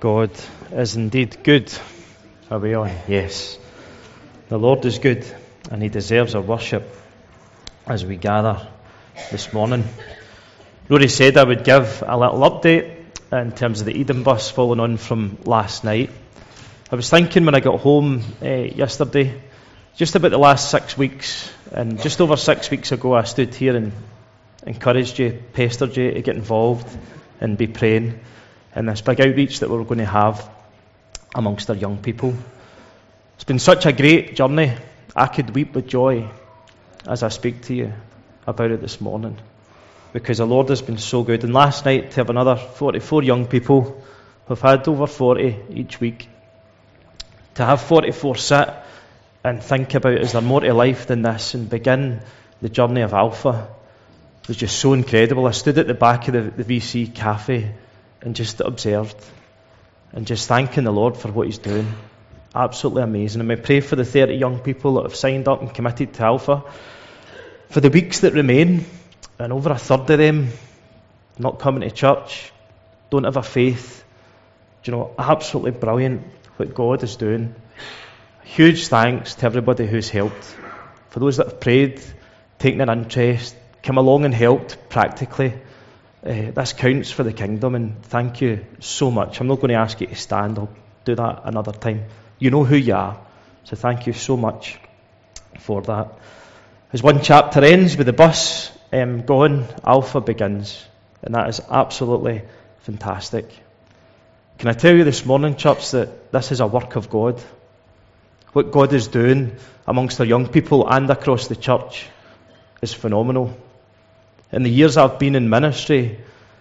God is indeed good. Are we on? Yes. The Lord is good, and He deserves our worship as we gather this morning. Rory said I would give a little update in terms of the Eden bus following on from last night. I was thinking when I got home yesterday, just about the last 6 weeks, and just over 6 weeks ago I stood here and encouraged you, pestered you to get involved and be praying in this big outreach that we're going to have amongst our young people. It's been such a great journey. I could weep with joy as I speak to you about it this morning, because the Lord has been so good. And last night to have another 44 young people, we've had over 40 each week, to have 44 sit and think about, is there more to life than this, and begin the journey of Alpha was just so incredible. I stood at the back of the VC cafe and just observed and just thanking the Lord for what He's doing. Absolutely amazing. And we pray for the 30 young people that have signed up and committed to Alpha for the weeks that remain, and over a third of them not coming to church, don't have a faith. Do you know, absolutely brilliant what God is doing. Huge thanks to everybody who's helped. For those that have prayed, taken an interest, come along and helped practically. This counts for the kingdom, and thank you so much. I'm not going to ask you to stand. I'll do that another time. You know who you are, so thank you so much for that. As one chapter ends with the bus gone, Alpha begins, and that is absolutely fantastic. Can I tell you this morning, church, that this is a work of God? What God is doing amongst our young people and across the church is phenomenal. In the years I've been in ministry,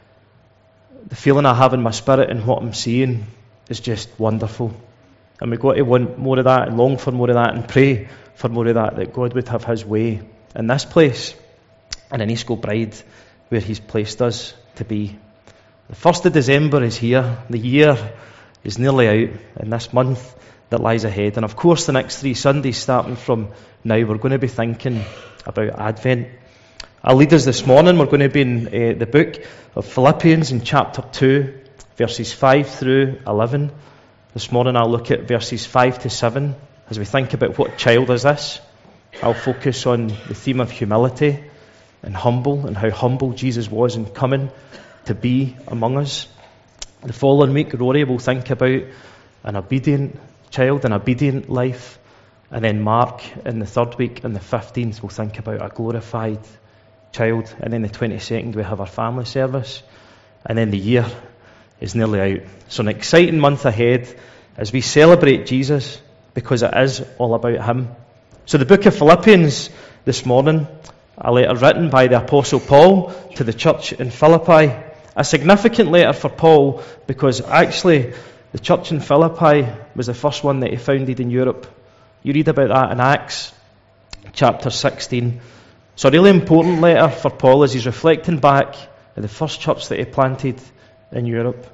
the feeling I have in my spirit and what I'm seeing is just wonderful. And we've got to want more of that and long for more of that and pray for more of that God would have His way in this place and in East Kilbride where He's placed us to be. The 1st of December is here. The year is nearly out, and this month that lies ahead. And of course the next 3 Sundays starting from now, we're going to be thinking about Advent. Our leaders this morning, we're going to be in the book of Philippians in chapter 2, verses 5 through 11. This morning I'll look at verses 5 to 7 as we think about what child is this. I'll focus on the theme of humility and humble, and how humble Jesus was in coming to be among us. The following week, Rory will think about an obedient child, an obedient life. And then Mark in the 3rd week, and the 15th, will think about a glorified child. And then the 22nd, we have our family service. And then the year is nearly out. So an exciting month ahead as we celebrate Jesus, because it is all about Him. So the book of Philippians this morning, a letter written by the Apostle Paul to the church in Philippi. A significant letter for Paul, because actually the church in Philippi was the first one that he founded in Europe. You read about that in Acts chapter 16. So a really important letter for Paul as he's reflecting back at the first church that he planted in Europe.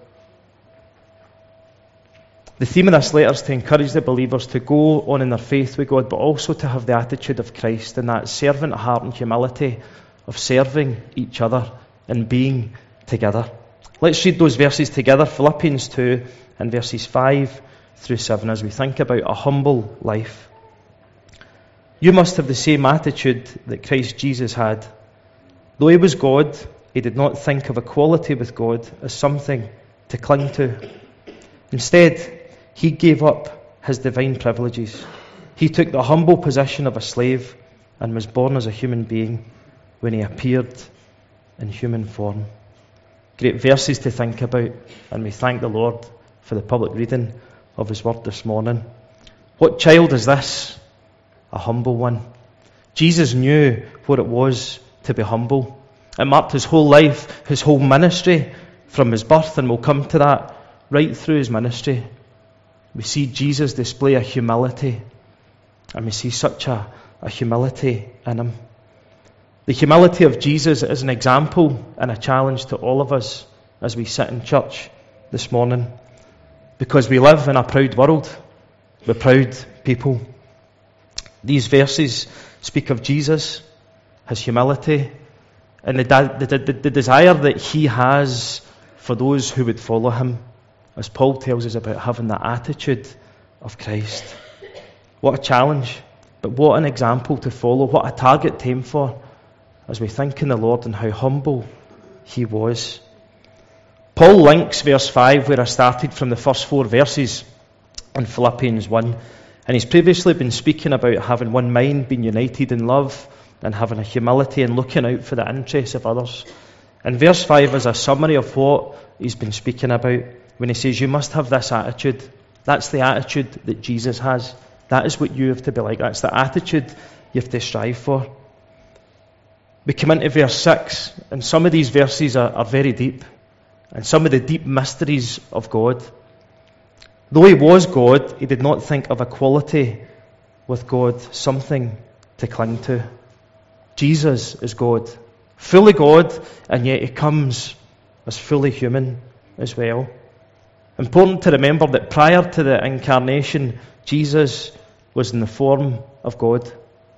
The theme of this letter is to encourage the believers to go on in their faith with God, but also to have the attitude of Christ, and that servant heart and humility of serving each other and being together. Let's read those verses together, Philippians 2 and verses 5 through 7, as we think about a humble life. You must have the same attitude that Christ Jesus had. Though He was God, He did not think of equality with God as something to cling to. Instead, He gave up His divine privileges. He took the humble position of a slave and was born as a human being when He appeared in human form. Great verses to think about, and we thank the Lord for the public reading of His word this morning. What child is this? A humble one. Jesus knew what it was to be humble. It marked His whole life, His whole ministry, from His birth, and we'll come to that right through His ministry. We see Jesus display a humility, and we see such a humility in Him. The humility of Jesus is an example and a challenge to all of us as we sit in church this morning, because we live in a proud world with proud people. These verses speak of Jesus, His humility, and the desire that He has for those who would follow Him. as Paul tells us about having the attitude of Christ. What a challenge, but what an example to follow, what a target to aim for as we think in the Lord and how humble he was. Paul links verse 5, where I started, from the first 4 verses in Philippians 1. And he's previously been speaking about having one mind, being united in love, and having a humility and looking out for the interests of others. And verse 5 is a summary of what he's been speaking about when he says, you must have this attitude. That's the attitude that Jesus has. That is what you have to be like. That's the attitude you have to strive for. We come into verse 6, and some of these verses are very deep, and some of the deep mysteries of God. Though he was God, he did not think of equality with God something to cling to. Jesus is God, fully God, and yet he comes as fully human as well. Important to remember that prior to the incarnation, Jesus was in the form of God.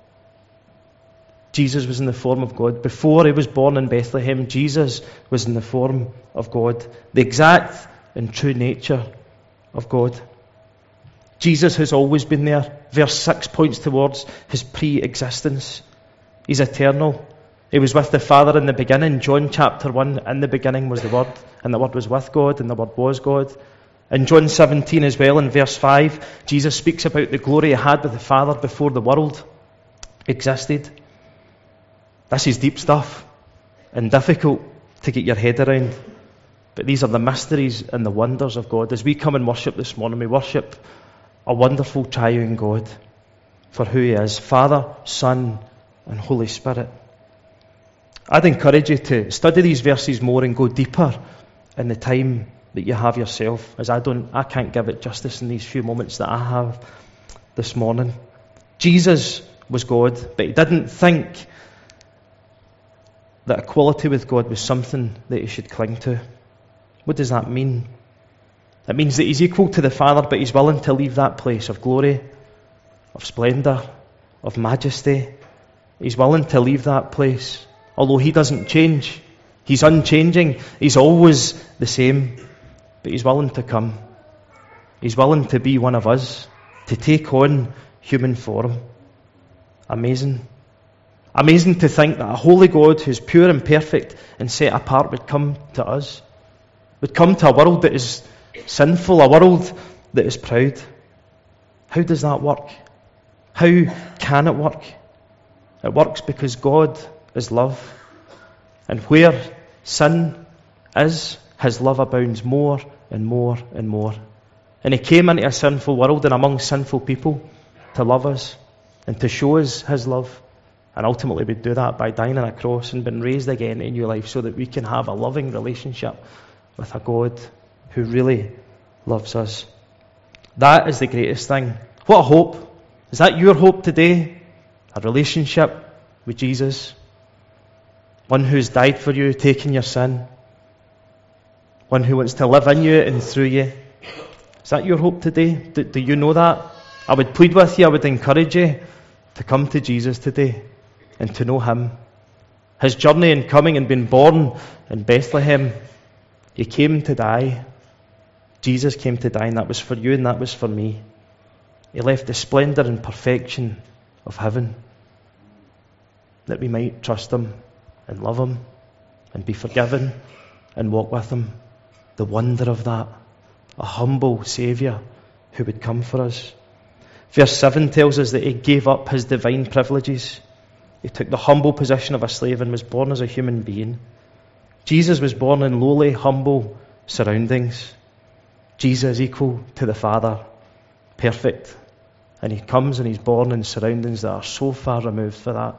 Jesus was in the form of God. Before he was born in Bethlehem, Jesus was in the form of God, the exact and true nature of God. Jesus has always been there. Verse 6 points towards his pre-existence. He's eternal. He was with the Father in the beginning. John chapter 1, in the beginning was the Word, and the Word was with God, and the Word was God. In John 17 as well, in verse 5, Jesus speaks about the glory he had with the Father before the world existed. This is deep stuff and difficult to get your head around. But these are the mysteries and the wonders of God. As we come and worship this morning, we worship a wonderful triune God for who he is, Father, Son, and Holy Spirit. I'd encourage you to study these verses more and go deeper in the time that you have yourself, as I can't give it justice in these few moments that I have this morning. Jesus was God, but he didn't think that equality with God was something that he should cling to. What does that mean? It means that he's equal to the Father, but he's willing to leave that place of glory, of splendour, of majesty. He's willing to leave that place. Although he doesn't change, he's unchanging, he's always the same, but he's willing to come. He's willing to be one of us, to take on human form. Amazing. Amazing to think that a holy God who's pure and perfect and set apart would come to us, would come to a world that is sinful, a world that is proud. How does that work? How can it work? It works because God is love. And where sin is, his love abounds more and more and more. And he came into a sinful world and among sinful people to love us and to show us his love. And ultimately we'd do that by dying on a cross and being raised again in new life so that we can have a loving relationship with a God who really loves us. That is the greatest thing. What a hope. Is that your hope today? A relationship with Jesus? One who's died for you, taking your sin? One who wants to live in you and through you? Is that your hope today? Do you know that? I would plead with you, I would encourage you to come to Jesus today and to know him. His journey in coming and being born in Bethlehem, he came to die. Jesus came to die, and that was for you and that was for me. He left the splendour and perfection of heaven that we might trust him and love him and be forgiven and walk with him. The wonder of that. A humble Saviour who would come for us. Verse 7 tells us that he gave up his divine privileges. He took the humble position of a slave and was born as a human being. Jesus was born in lowly, humble surroundings. Jesus is equal to the Father, perfect. And he comes and he's born in surroundings that are so far removed for that.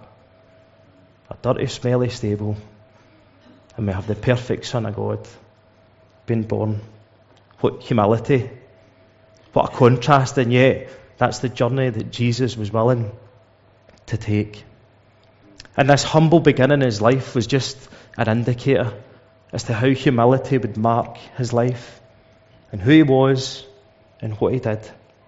A dirty, smelly stable. And we have the perfect Son of God being born. What humility. What a contrast, and yet that's the journey that Jesus was willing to take. And this humble beginning in his life was just an indicator as to how humility would mark his life and who he was and what he did.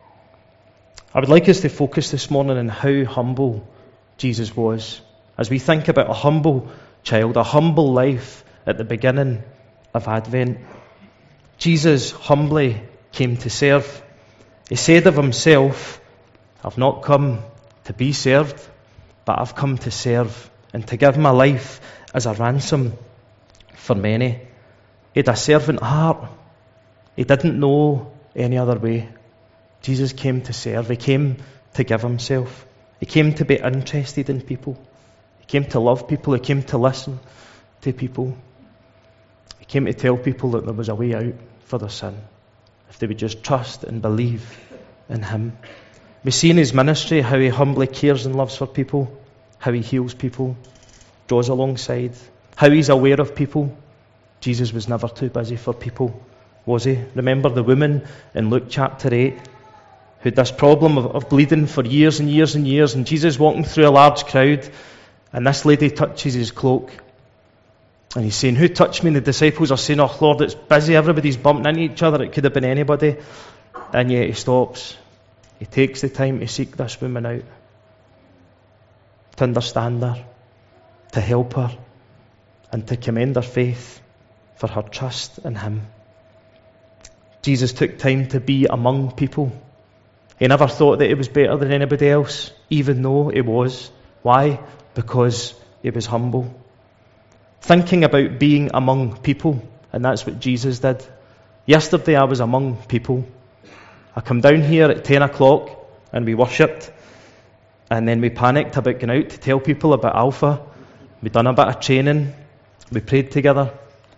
I would like us to focus this morning on how humble Jesus was as we think about a humble child, a humble life at the beginning of Advent. Jesus humbly came to serve. He said of himself, I've not come to be served, but I've come to serve and to give my life as a ransom for many. He had a servant heart. He didn't know any other way. Jesus came to serve. He came to give himself. He came to be interested in people. He came to love people. He came to listen to people. He came to tell people that there was a way out for their sin, if they would just trust and believe in him. We see in his ministry how he humbly cares and loves for people, how he heals people, draws alongside, how he's aware of people. Jesus was never too busy for people, was he? Remember the woman in Luke chapter 8 who had this problem of bleeding for years and years and years, and Jesus walking through a large crowd, and this lady touches his cloak. And he's saying, who touched me? And the disciples are saying, oh Lord, it's busy, everybody's bumping into each other, it could have been anybody. And yet he stops. He takes the time to seek this woman out, to understand her, to help her, and to commend her faith for her trust in him. Jesus took time to be among people. He never thought that he was better than anybody else, even though he was. Why? Because he was humble. Thinking about being among people, and that's what Jesus did. Yesterday I was among people. I come down here at 10 o'clock and we worshipped, and then we panicked about going out to tell people about Alpha. We done a bit of training, we prayed together,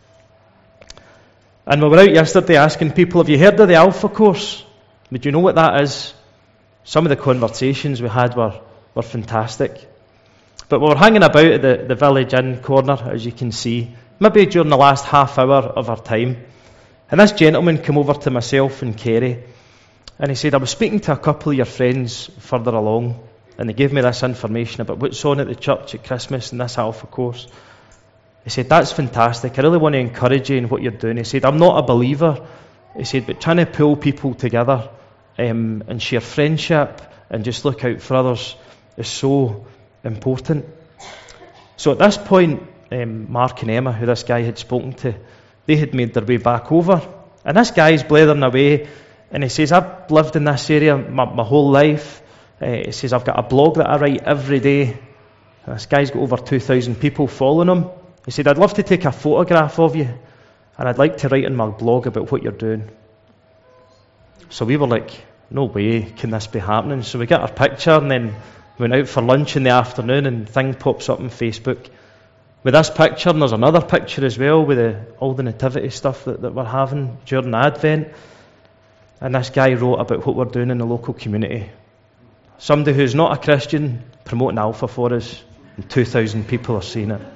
and we were out yesterday asking people, have you heard of the Alpha course? Would you know what that is? Some of the conversations we had were fantastic. But we were hanging about at the Village Inn corner, as you can see, maybe during the last half hour of our time. And this gentleman came over to myself and Kerry, and he said, I was speaking to a couple of your friends further along, and they gave me this information about what's on at the church at Christmas and this Alpha course. He said, that's fantastic. I really want to encourage you in what you're doing. He said, I'm not a believer. He said, but trying to pull people together and share friendship and just look out for others is so important. So at this point, Mark and Emma, who this guy had spoken to, they had made their way back over. And this guy's blethering away, and he says, I've lived in this area my whole life. He says, I've got a blog that I write every day. And this guy's got over 2,000 people following him. He said, I'd love to take a photograph of you, and I'd like to write in my blog about what you're doing. So we were like, no way can this be happening. So we got our picture, and then went out for lunch in the afternoon, and thing pops up on Facebook with this picture, and there's another picture as well with all the nativity stuff that we're having during Advent. And this guy wrote about what we're doing in the local community. Somebody who's not a Christian promoting Alpha for us, and 2,000 people are seeing it.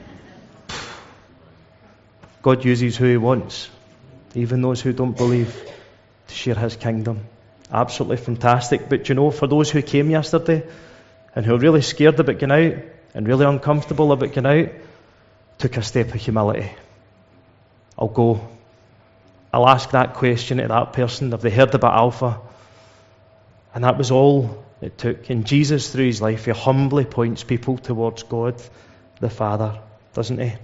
God uses who he wants, even those who don't believe, to share his kingdom. Absolutely fantastic. But you know, for those who came yesterday and who are really scared about going out and really uncomfortable about going out, took a step of humility. I'll go. I'll ask that question to that person. Have they heard about Alpha? And that was all it took. And Jesus, through his life, he humbly points people towards God the Father, doesn't he?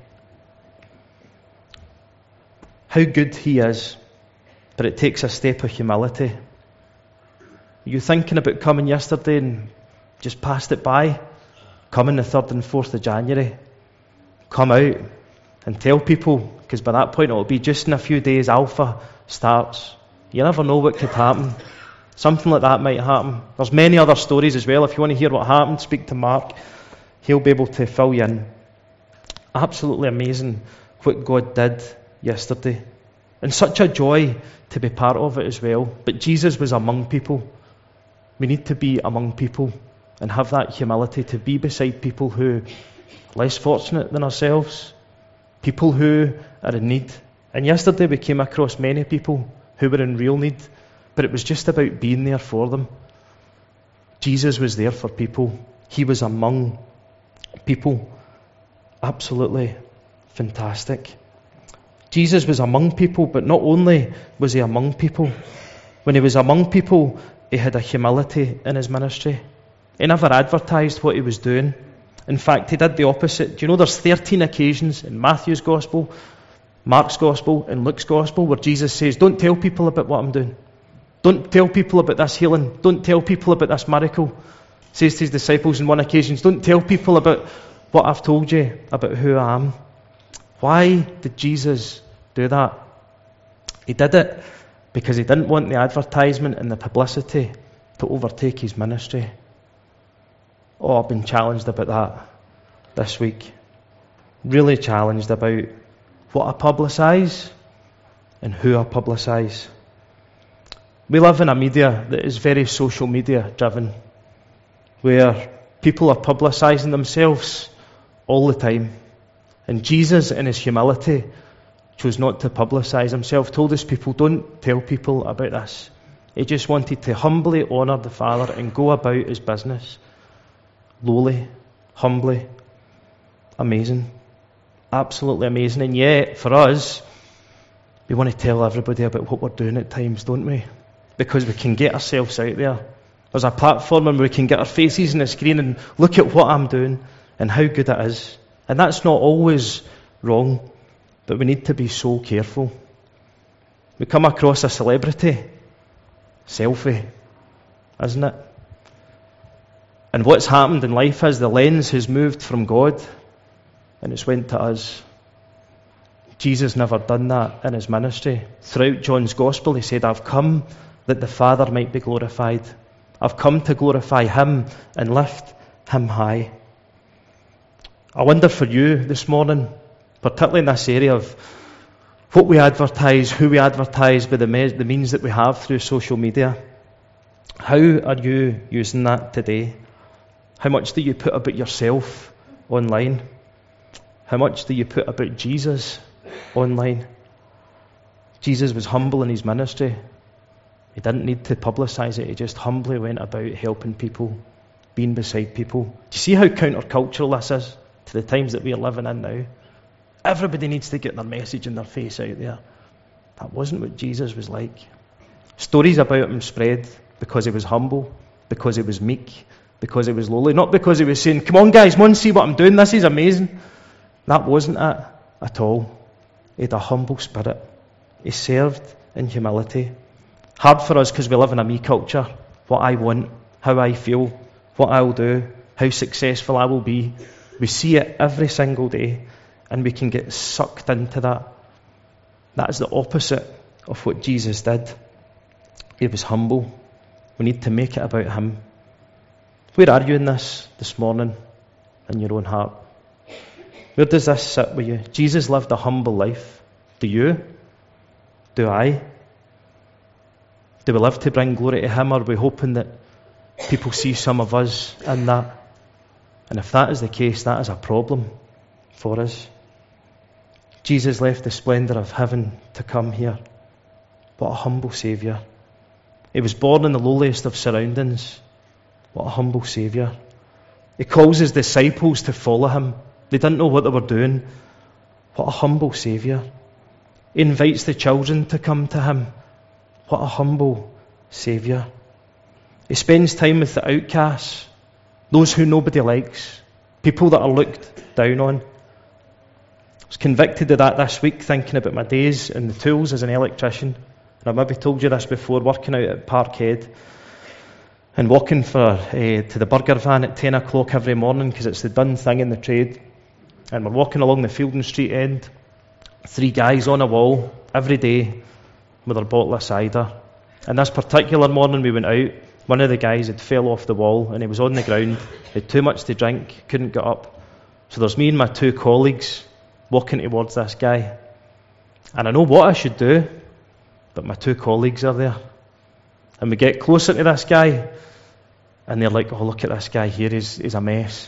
How good he is, but it takes a step of humility. Are you thinking about coming yesterday and just passed it by? Coming the 3rd and 4th of January. Come out and tell people, because by that point it'll be just in a few days Alpha starts. You never know what could happen. Something like that might happen. There's many other stories as well. If you want to hear what happened, speak to Mark. He'll be able to fill you in. Absolutely amazing what God did yesterday. And such a joy to be part of it as well. But Jesus was among people. We need to be among people and have that humility to be beside people who are less fortunate than ourselves, people who are in need. And yesterday we came across many people who were in real need, but it was just about being there for them. Jesus was there for people. He was among people. Absolutely fantastic. Jesus was among people, but not only was he among people. When he was among people, he had a humility in his ministry. He never advertised what he was doing. In fact, he did the opposite. Do you know there's 13 occasions in Matthew's Gospel Mark's Gospel and Luke's Gospel, where Jesus says, don't tell people about what I'm doing. Don't tell people about this healing. Don't tell people about this miracle. He says to his disciples on one occasion, don't tell people about what I've told you, about who I am. Why did Jesus do that? He did it because he didn't want the advertisement and the publicity to overtake his ministry. Oh, I've been challenged about that this week. Really challenged about what I publicise and who I publicise. We live in a media that is very social media driven, where people are publicising themselves all the time. And Jesus, in his humility, chose not to publicise himself, told his people, don't tell people about this. He just wanted to humbly honour the Father and go about his business. Lowly, humbly, amazing. Absolutely amazing. And yet, for us, we want to tell everybody about what we're doing at times, don't we? Because we can get ourselves out there. There's a platform where we can get our faces in the screen and look at what I'm doing and how good it is. And that's not always wrong, but we need to be so careful. We come across a celebrity, selfie, isn't it? And what's happened in life is the lens has moved from God and it's went to us. Jesus never done that in his ministry. Throughout John's Gospel, he said, I've come that the Father might be glorified. I've come to glorify him and lift him high. I wonder for you this morning, particularly in this area of what we advertise, who we advertise by the means that we have through social media. How are you using that today? How much do you put about yourself online? How much do you put about Jesus online? Jesus was humble in his ministry. He didn't need to publicise it. He just humbly went about helping people, being beside people. Do you see how countercultural this is to the times that we are living in now? Everybody needs to get their message and their face out there. That wasn't what Jesus was like. Stories about him spread because he was humble, because he was meek, because he was lowly. Not because he was saying, come on guys, come on, see what I'm doing, this is amazing. That wasn't it at all. He had a humble spirit. He served in humility. Hard for us because we live in a me culture. What I want, how I feel, what I'll do, how successful I will be. We see it every single day and we can get sucked into that. That is the opposite of what Jesus did. He was humble. We need to make it about him. Where are you in this morning in your own heart? Where does this sit with you? Jesus lived a humble life. Do you? Do I? Do we live to bring glory to him, or are we hoping that people see some of us in that? And if that is the case, that is a problem for us. Jesus left the splendour of heaven to come here. What a humble Saviour. He was born in the lowliest of surroundings. What a humble Saviour. He calls his disciples to follow him. They didn't know what they were doing. What a humble Saviour. He invites the children to come to him. What a humble Saviour. He spends time with the outcasts, those who nobody likes, people that are looked down on. I was convicted of that this week, thinking about my days in the tools as an electrician. And I've maybe told you this before, working out at Parkhead and walking to the burger van at 10 o'clock every morning because it's the done thing in the trade. And we're walking along the Fielding Street end, 3 guys on a wall every day with their bottle of cider. And this particular morning we went out, one of the guys had fell off the wall and he was on the ground, he had too much to drink, couldn't get up. So there's me and my 2 colleagues walking towards this guy. And I know what I should do, but my 2 colleagues are there. And we get closer to this guy and they're like, oh, look at this guy here, he's a mess.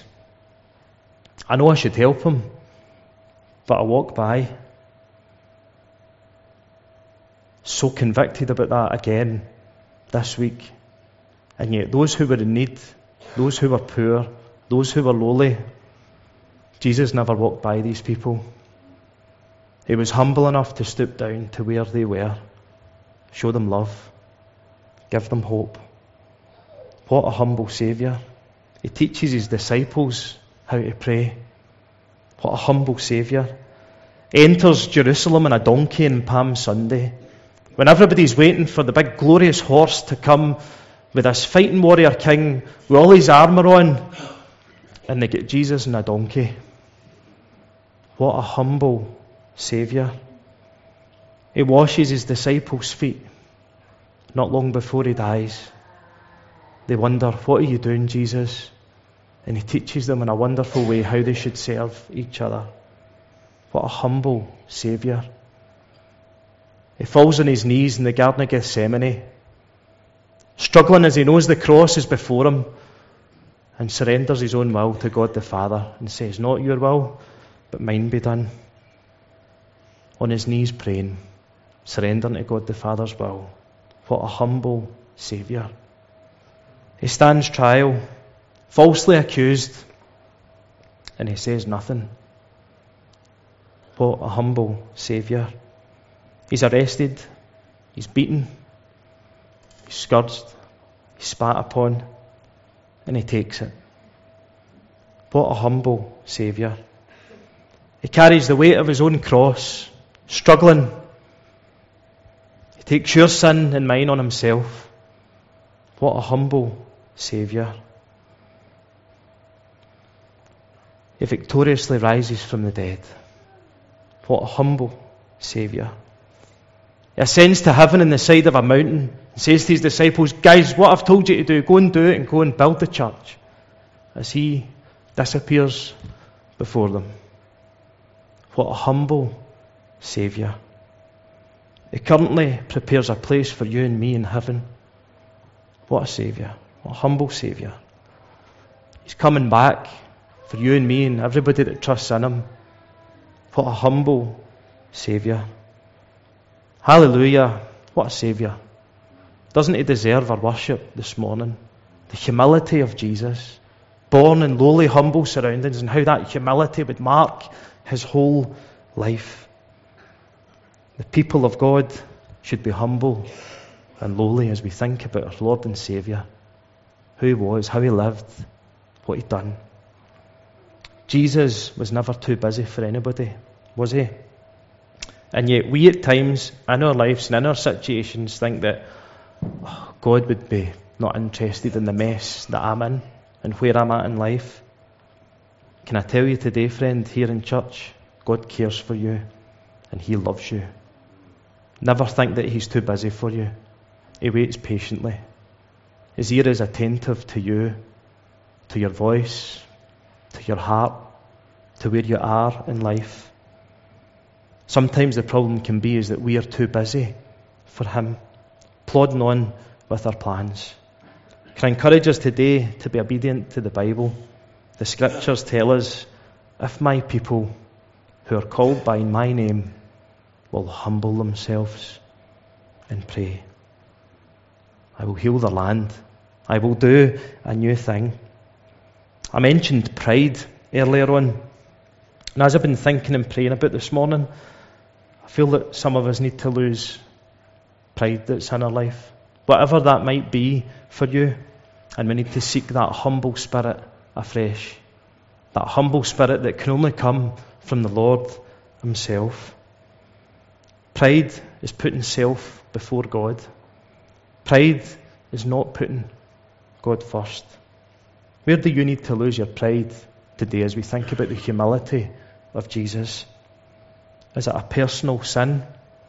I know I should help him, but I walk by. So convicted about that again this week. And yet those who were in need, those who were poor, those who were lowly, Jesus never walked by these people. He was humble enough to stoop down to where they were, show them love, give them hope. What a humble Saviour. He teaches his disciples how to pray. What a humble Saviour. enters Jerusalem on a donkey on Palm Sunday, when everybody's waiting for the big glorious horse to come with this fighting warrior king with all his armour on, and they get Jesus on a donkey. What a humble Saviour. He washes his disciples' feet not long before he dies. They wonder, what are you doing, Jesus? And he teaches them in a wonderful way how they should serve each other. What a humble Saviour. He falls on his knees in the Garden of Gethsemane, struggling as he knows the cross is before him, and surrenders his own will to God the Father and says, not your will, but mine be done. On his knees praying, surrendering to God the Father's will. What a humble Saviour. He stands trial, falsely accused, and he says nothing. What a humble Saviour. He's arrested, he's beaten, he's scourged, he's spat upon, and he takes it. What a humble Saviour. He carries the weight of his own cross, struggling. He takes your sin and mine on himself. What a humble Saviour. He victoriously rises from the dead. What a humble Saviour. He ascends to heaven in the side of a mountain and says to his disciples, guys, what I've told you to do, go and do it and go and build the church. As he disappears before them. What a humble Saviour. He currently prepares a place for you and me in heaven. What a Saviour. What a humble Saviour. He's coming back for you and me and everybody that trusts in him. What a humble Saviour. Hallelujah. What a Saviour. Doesn't he deserve our worship this morning? The humility of Jesus, born in lowly, humble surroundings, and how that humility would mark his whole life. The people of God should be humble and lowly as we think about our Lord and Saviour, who he was, how he lived, what he'd done. Jesus was never too busy for anybody, was he? And yet we at times in our lives and in our situations think that God would be not interested in the mess that I'm in and where I'm at in life. Can I tell you today, friend, here in church, God cares for you and he loves you. Never think that he's too busy for you. He waits patiently. His ear is attentive to you, to your voice, to your heart, to where you are in life. Sometimes the problem can be is that we are too busy for him, plodding on with our plans. Can I encourage us today to be obedient to the Bible? The scriptures tell us, if my people who are called by my name will humble themselves and pray, I will heal the land. I will do a new thing. I mentioned pride earlier on. And as I've been thinking and praying about this morning, I feel that some of us need to lose pride that's in our life. Whatever that might be for you. And we need to seek that humble spirit afresh. That humble spirit that can only come from the Lord himself. Pride is putting self before God. Pride is not putting God first. Where do you need to lose your pride today as we think about the humility of Jesus? Is it a personal sin?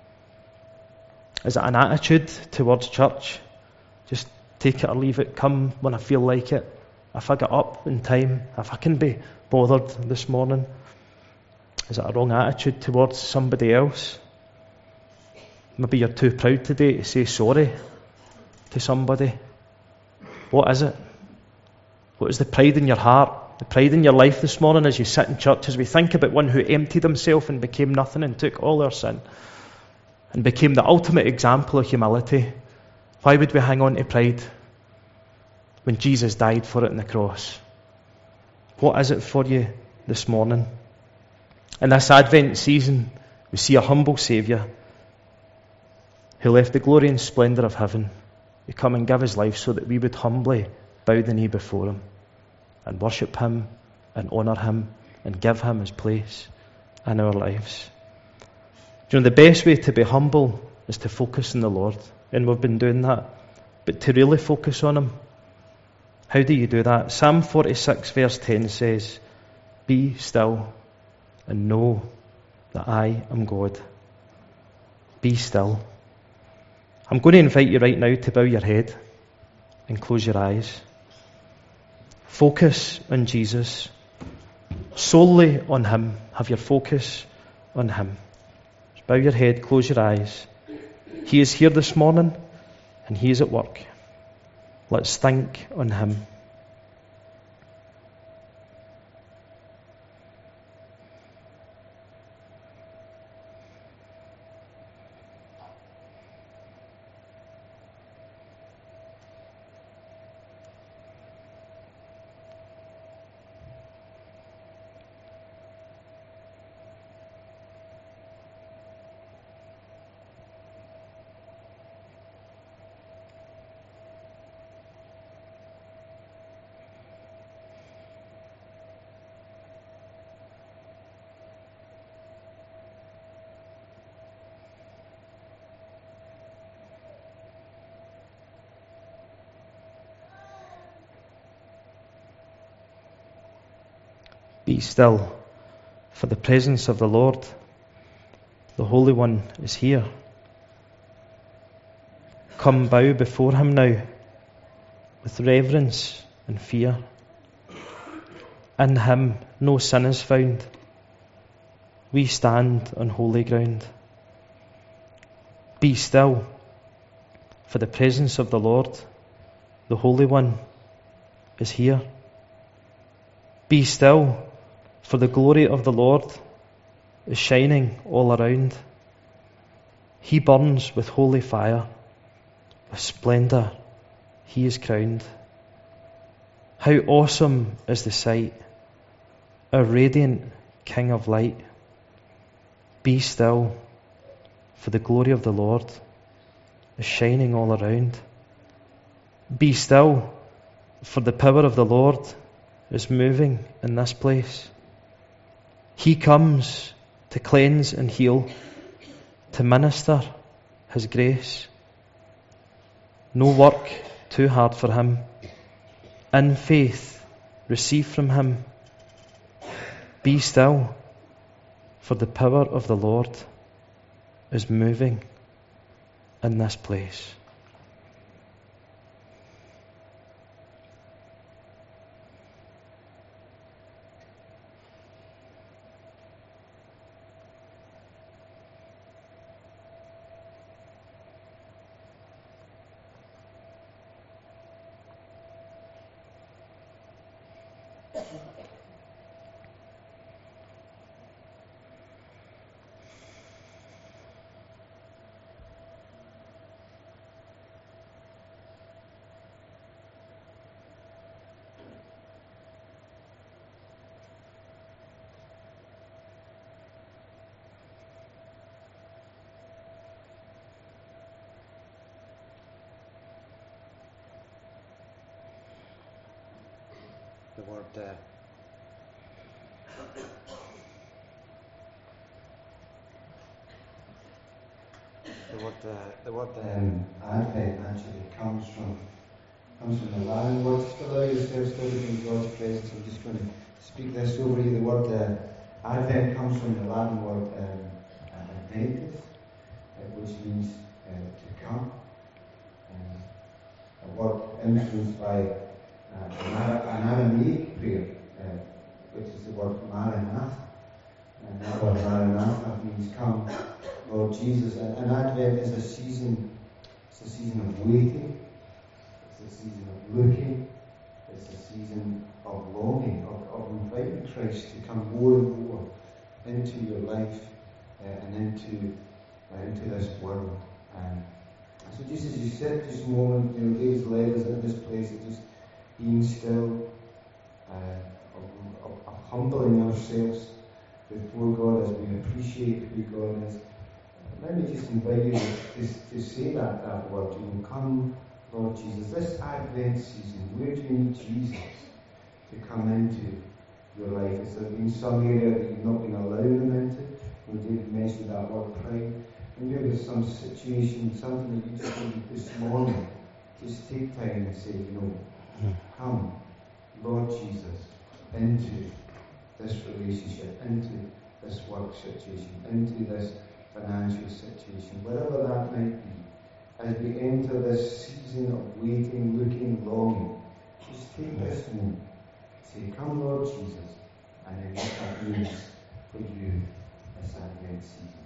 Is it an attitude towards church? Just take it or leave it, come when I feel like it. If I get up in time, if I can be bothered this morning. Is it a wrong attitude towards somebody else? Maybe you're too proud today to say sorry to somebody. What is it? What is the pride in your heart, the pride in your life this morning as you sit in church, as we think about one who emptied himself and became nothing and took all our sin and became the ultimate example of humility? Why would we hang on to pride when Jesus died for it on the cross? What is it for you this morning? In this Advent season, we see a humble Saviour who left the glory and splendour of heaven to come and give his life so that we would humbly bow the knee before him and worship him and honour him and give him his place in our lives. You know, the best way to be humble is to focus on the Lord. And we've been doing that. But to really focus on Him, how do you do that? Psalm 46 verse 10 says, "Be still and know that I am God." Be still. I'm going to invite you right now to bow your head and close your eyes. Focus on Jesus. Solely on Him. Have your focus on Him. Just bow your head, close your eyes. He is here this morning and He is at work. Let's think on Him. Be still, for the presence of the Lord, the Holy One, is here. Come bow before Him now, with reverence and fear. In Him no sin is found. We stand on holy ground. Be still, for the presence of the Lord, the Holy One, is here. Be still, for the glory of the Lord is shining all around. He burns with holy fire. With splendour He is crowned. How awesome is the sight, our radiant King of light. Be still, for the glory of the Lord is shining all around. Be still, for the power of the Lord is moving in this place. He comes to cleanse and heal, to minister His grace. No work too hard for Him. In faith, receive from Him. Be still, for the power of the Lord is moving in this place. The word Advent actually comes from the Latin word. Just allow yourselves to be in God's presence. I'm just going to speak this over you. The word Advent comes from the Latin word adventus, which means to come. A word influenced by an Aramaic prayer, which is the word Maranatha. And that word Maranatha means come, Lord Jesus. And Advent is a season. It's a season of waiting. It's a season of looking. It's a season of longing, of inviting Christ to come more and more into your life and into this world. So just as you sit this moment, David's led us in this place of just being still, of humbling ourselves before God as we appreciate who God is. Let me just invite you to say that word. Come, Lord Jesus. This Advent season, where do you need Jesus to come into your life? Has there been some area that you've not been allowing Him into? We did mention that word pride. Maybe there's some situation, something that you just need this morning. Just take time and say, come, Lord Jesus, into this relationship, into this work situation, into this financial situation, whatever that might be. As we enter this season of waiting, looking, longing, just take this moment. Say, come, Lord Jesus, and then what that means for you this Advent season.